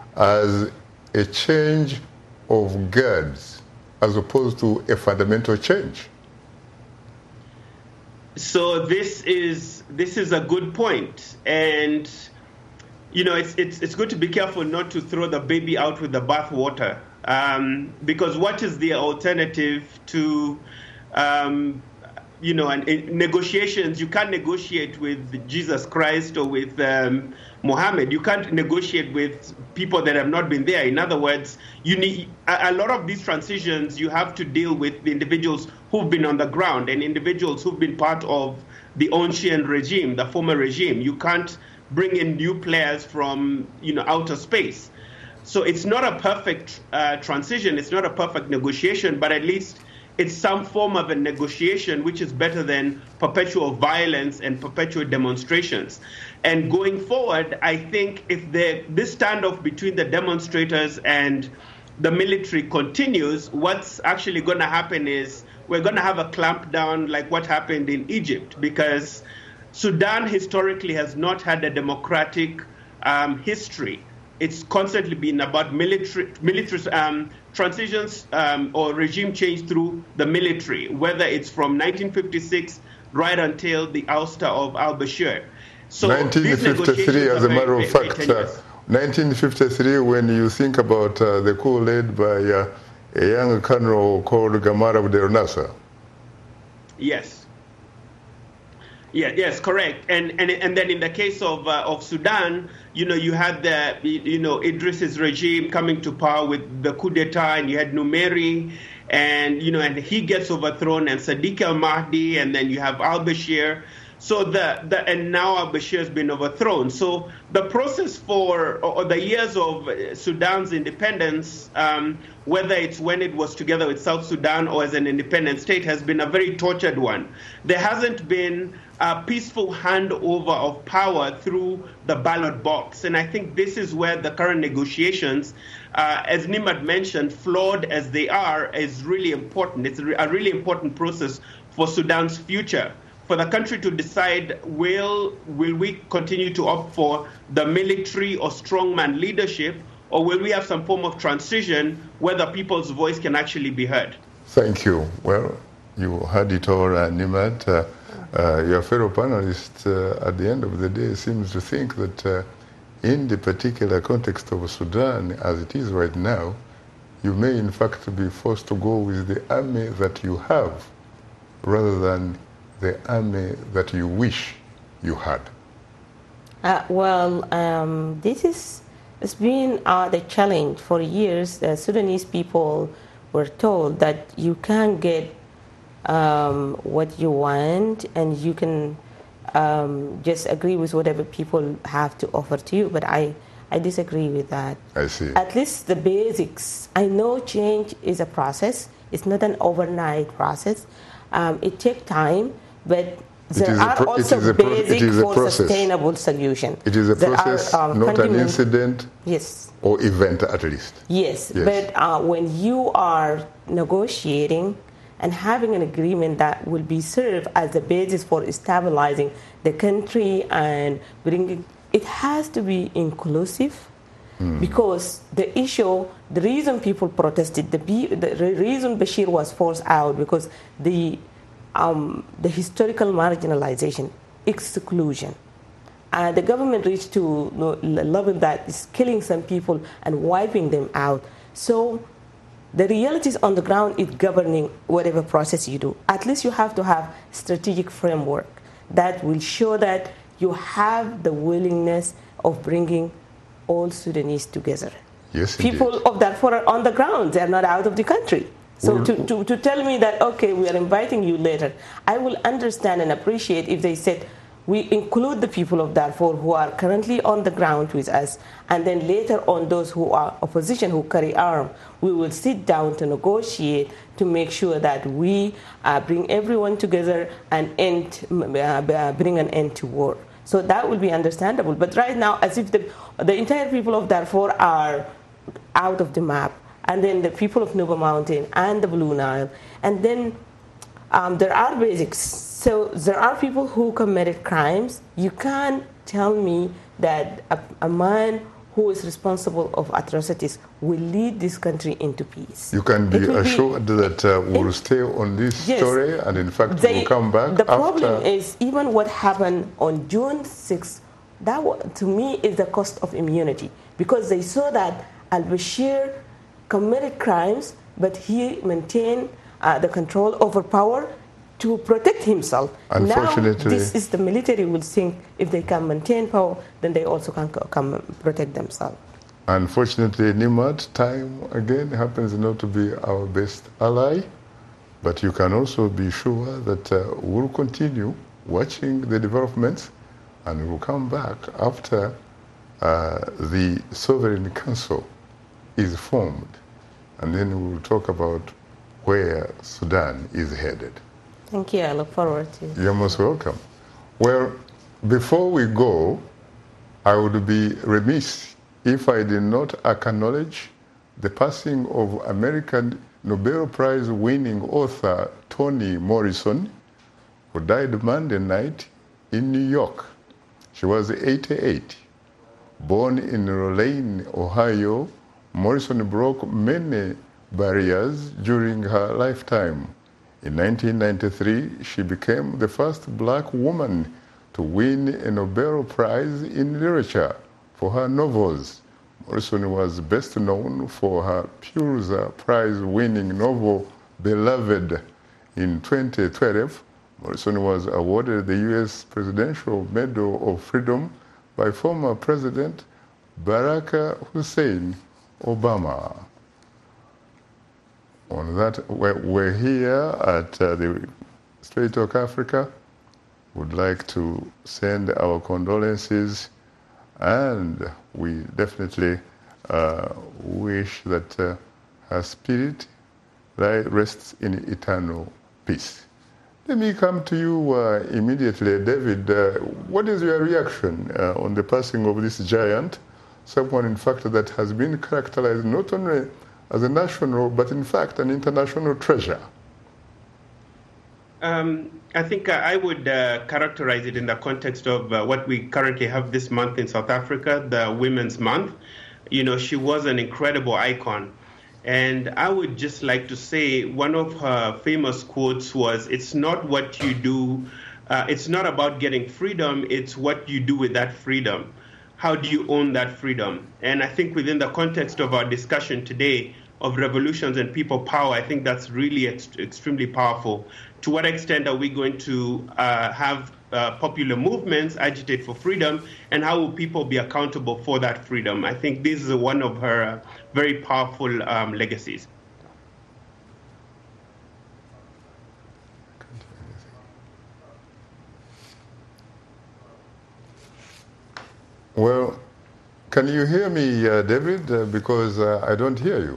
as a change of guards as opposed to a fundamental change? So this is this is a good point, and you know it's it's it's good to be careful not to throw the baby out with the bathwater, um, because what is the alternative to um, you know, and in negotiations, you can't negotiate with Jesus Christ or with um, Muhammad. You can't negotiate with people that have not been there. In other words, you need a, a lot of these transitions. You have to deal with the individuals who've been on the ground and individuals who've been part of the ancient regime, the former regime. You can't bring in new players from, you know, outer space. So it's not a perfect uh, transition, it's not a perfect negotiation, but at least it's some form of a negotiation, which is better than perpetual violence and perpetual demonstrations. And going forward, I think if the, this standoff between the demonstrators and the military continues, what's actually going to happen is we're going to have a clampdown like what happened in Egypt, because Sudan historically has not had a democratic um, history. It's constantly been about military, military um, transitions um, or regime change through the military, whether it's from nineteen fifty-six right until the ouster of al-Bashir. So nineteen fifty-three, as a matter of fact, uh, nineteen fifty-three, when you think about uh, the coup led by uh, a young colonel called Gamal Abdel Nasser. Yes. Yeah, yes, correct. And and and then in the case of uh, of Sudan, you know, you had the you know Idris's regime coming to power with the coup d'état, and you had Numeri, and you know, and he gets overthrown, and Sadiq al-Mahdi, and then you have al-Bashir. So the, the and now al-Bashir has been overthrown. So the process for or the years of Sudan's independence, um, whether it's when it was together with South Sudan or as an independent state, has been a very tortured one. There hasn't been a peaceful handover of power through the ballot box. And I think this is where the current negotiations, uh, as Nimad mentioned, flawed as they are, is really important. It's a really important process for Sudan's future, for the country to decide, will, will we continue to opt for the military or strongman leadership, or will we have some form of transition where the people's voice can actually be heard? Thank you. Well, you heard it all, uh, Nimad. Uh, uh, your fellow panelist, uh, at the end of the day, seems to think that uh, in the particular context of Sudan, as it is right now, you may in fact be forced to go with the army that you have, rather than the army that you wish you had. Uh, well, um, this is it's been uh, the challenge for years. The Sudanese people were told that you can't get um, what you want, and you can um, just agree with whatever people have to offer to you. But I, I disagree with that. I see. At least the basics. I know change is a process. It's not an overnight process. Um, it takes time, but there are pro- also basic for process. Sustainable solution. It is a there process, are, um, not an incident. Yes. Or event, at least. Yes, yes. But uh, when you are negotiating and having an agreement that will be served as the basis for stabilizing the country and bringing, it has to be inclusive. Mm. Because the issue, the reason people protested, the, the reason Bashir was forced out, because the um, the historical marginalization, exclusion. Uh, the government reached to a level that is killing some people and wiping them out. So the realities on the ground is governing whatever process you do. At least you have to have strategic framework that will show that you have the willingness of bringing all Sudanese together. Yes, people indeed. of Darfur are on the ground. They are not out of the country. So well, to, to, to tell me that, okay, we are inviting you later, I will understand and appreciate if they said, we include the people of Darfur who are currently on the ground with us, and then later on those who are opposition, who carry arms, we will sit down to negotiate to make sure that we uh, bring everyone together and end, uh, bring an end to war. So that will be understandable. But right now, as if the, the entire people of Darfur are out of the map, and then the people of Nuba Mountain and the Blue Nile, and then um, there are basics. So there are people who committed crimes. You can't tell me that a, a man who is responsible of atrocities will lead this country into peace. You can be assured be, that uh, we'll it, stay on this yes, story, and in fact they, we'll come back. The after. problem is, even what happened on June sixth, that to me is the cost of immunity, because they saw that al-Bashir committed crimes, but he maintained uh, the control over power to protect himself. Unfortunately, now, this is the military will think if they can maintain power, then they also can come protect themselves. Unfortunately, Nimad, time again happens not to be our best ally, but you can also be sure that uh, we'll continue watching the developments, and we'll come back after uh, the Sovereign Council is formed, and then we will talk about where Sudan is headed. Thank you. I look forward to it. You're most welcome. Well, before we go, I would be remiss if I did not acknowledge the passing of American Nobel Prize winning author Toni Morrison, who died Monday night in New York. She was eighty-eight. Born in Rollin, Ohio, Morrison broke many barriers during her lifetime. In nineteen ninety-three, she became the first black woman to win a Nobel Prize in Literature for her novels. Morrison was best known for her Pulitzer Prize-winning novel, Beloved. In twenty twelve, Morrison was awarded the U S Presidential Medal of Freedom by former President Barack Hussein Obama. On that, we're, we're here at uh, the Straight Talk Africa. Would like to send our condolences, and we definitely uh, wish that uh, her spirit rests in eternal peace. Let me come to you uh, immediately, David. Uh, what is your reaction uh, on the passing of this giant, someone, in fact, that has been characterized not only as a national, but in fact an international treasure? Um, I think I would uh, characterize it in the context of uh, what we currently have this month in South Africa, the Women's Month. You know, she was an incredible icon. And I would just like to say one of her famous quotes was, "It's not what you do, uh, it's not about getting freedom, it's what you do with that freedom. How do you own that freedom?" And I think within the context of our discussion today of revolutions and people power, I think that's really ex- extremely powerful. To what extent are we going to uh, have uh, popular movements agitate for freedom, and how will people be accountable for that freedom? I think this is one of her uh, very powerful um, legacies. Well, can you hear me, uh, David? Uh, because uh, I don't hear you.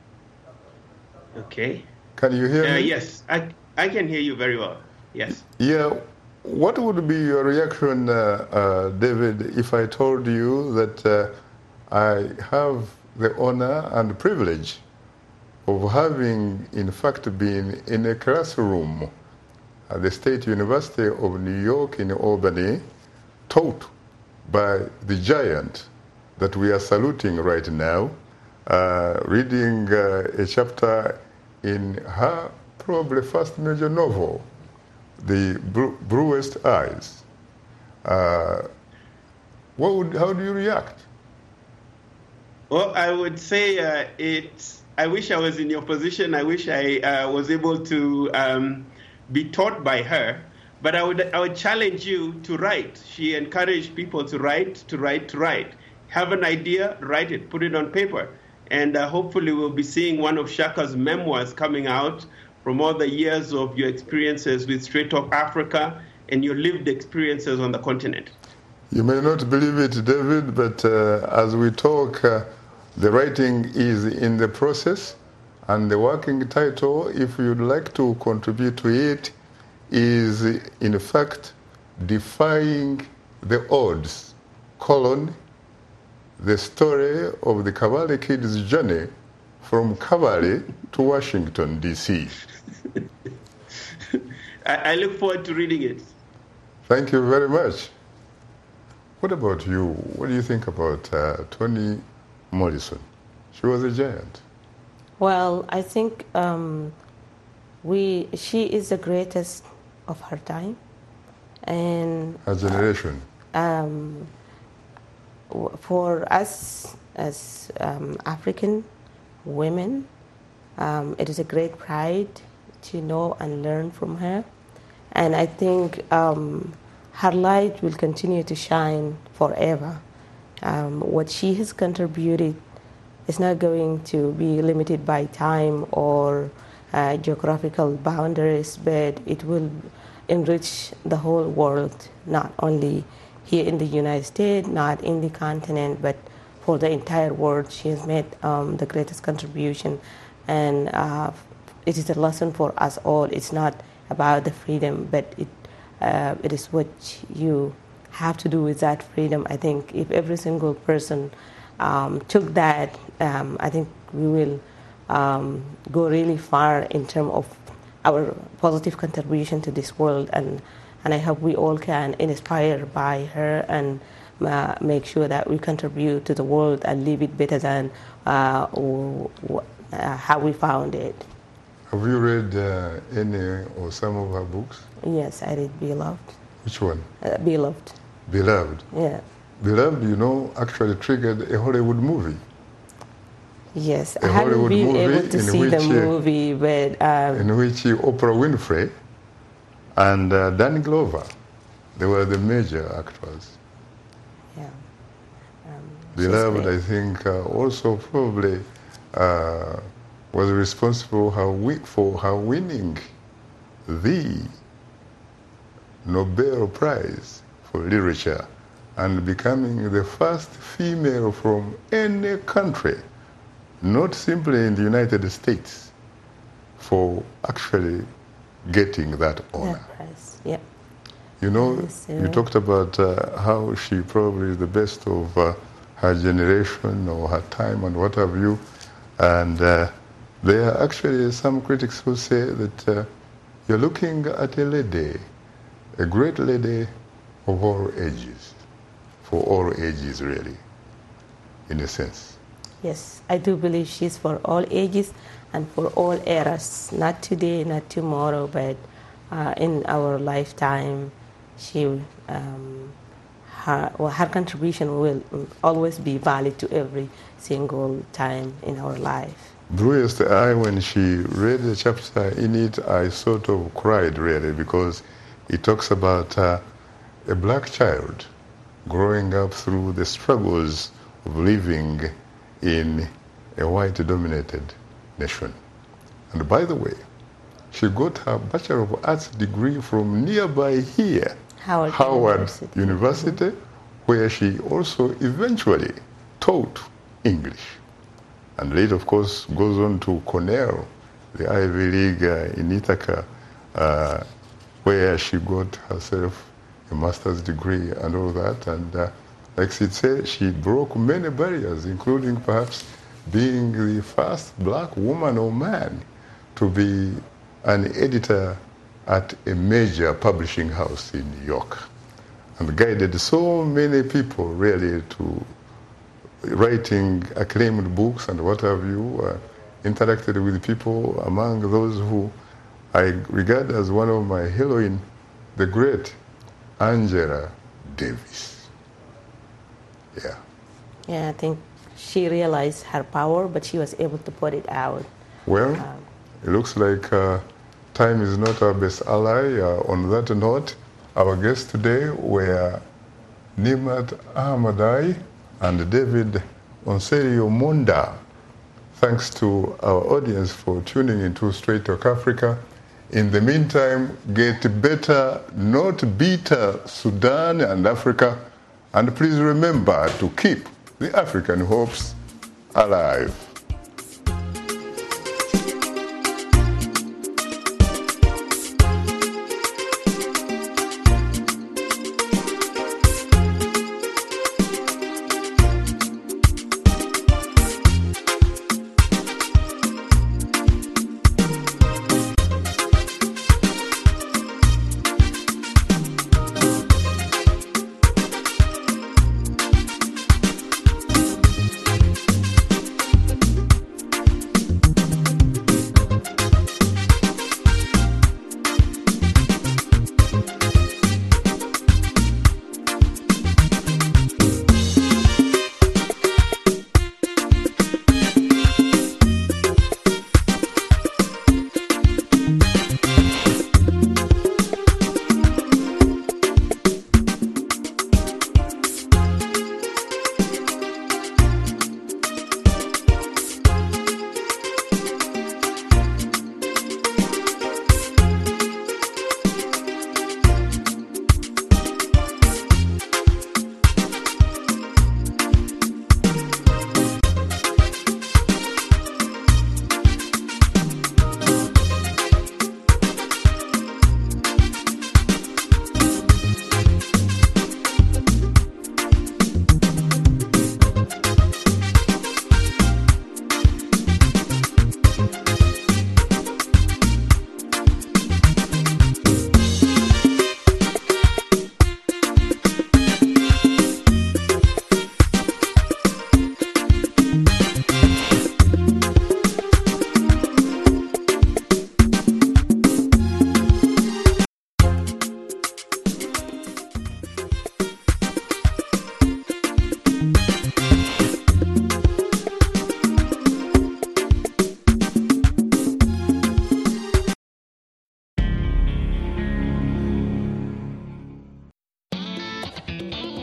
Okay. Can you hear uh, me? Yes, I, I can hear you very well. Yes. Yeah. What would be your reaction, uh, uh, David, if I told you that uh, I have the honor and privilege of having, in fact, been in a classroom at the State University of New York in Albany, taught by the giant that we are saluting right now, uh, reading uh, a chapter in her probably first major novel, The Bluest Eyes. Uh, what would, how do you react? Well, I would say uh, it's, I wish I was in your position. I wish I uh, was able to um, be taught by her. But I would, I would challenge you to write. She encouraged people to write, to write, to write. Have an idea, write it, put it on paper. And uh, hopefully we'll be seeing one of Shaka's memoirs coming out from all the years of your experiences with Straight Talk Africa and your lived experiences on the continent. You may not believe it, David, but uh, as we talk, uh, the writing is in the process, and the working title, if you'd like to contribute to it, is in fact Defying the Odds, colon, the story of the Cavalry Kid's journey from Cavalry to Washington, D C I, I look forward to reading it. Thank you very much. What about you? What do you think about uh, Toni Morrison? She was a giant. Well, I think um, we she is the greatest of her time, and her generation. Um, for us as um, African women, um, it is a great pride to know and learn from her, and I think um, her light will continue to shine forever. Um, what she has contributed is not going to be limited by time or uh, geographical boundaries, but it will enrich the whole world, not only here in the United States, not in the continent, but for the entire world. She has made um, the greatest contribution, and uh, it is a lesson for us all. It's not about the freedom, but it uh, it is what you have to do with that freedom. I think if every single person um, took that, um, I think we will um, go really far in terms of our positive contribution to this world, and and I hope we all can inspire by her and uh, make sure that we contribute to the world and leave it better than uh, or, uh, how we found it. Have you read uh, any or some of her books? Yes, I read Beloved. Which one? Uh, Beloved. Beloved. Yeah. Beloved, you know, actually triggered a Hollywood movie. Yes, A I haven't Hollywood been movie able to in see which, the uh, movie, but um, in which Oprah Winfrey and uh, Danny Glover, they were the major actors. yeah. Um, Beloved, she's I think, uh, also probably uh, was responsible how we, for her winning the Nobel Prize for Literature and becoming the first female from any country, not simply in the United States, for actually getting that honor. That prize, yeah. You know, Yes, you uh, talked about uh, how she probably is the best of uh, her generation or her time and what have you. And uh, there are actually some critics who say that uh, you're looking at a lady, a great lady of all ages, for all ages really, in a sense. Yes, I do believe she's for all ages and for all eras, not today, not tomorrow, but uh, in our lifetime, she, um, her, well, her contribution will always be valid to every single time in our life. Brewest I, when she read the chapter in it, I sort of cried really, because it talks about uh, a black child growing up through the struggles of living in a white-dominated nation. And by the way, she got her Bachelor of Arts degree from nearby here, Howard, Howard University, University, mm-hmm. where she also eventually taught English. And later, of course, goes on to Cornell, the Ivy League uh, in Ithaca, uh, where she got herself a master's degree and all that. And uh, like she said, she broke many barriers, including perhaps being the first black woman or man to be an editor at a major publishing house in New York, and guided so many people really to writing acclaimed books and what have you, uh, interacted with people, among those who I regard as one of my heroine, the great Angela Davis. Yeah. Yeah, I think she realized her power, but she was able to put it out. Well, Um, it looks like uh, time is not our best ally. Uh, on that note, our guests today were Nimat Ahmadai and David Onserio Monda. Thanks to our audience for tuning into Straight Talk Africa. In the meantime, get better, not bitter, Sudan and Africa. And please remember to keep the African hopes alive.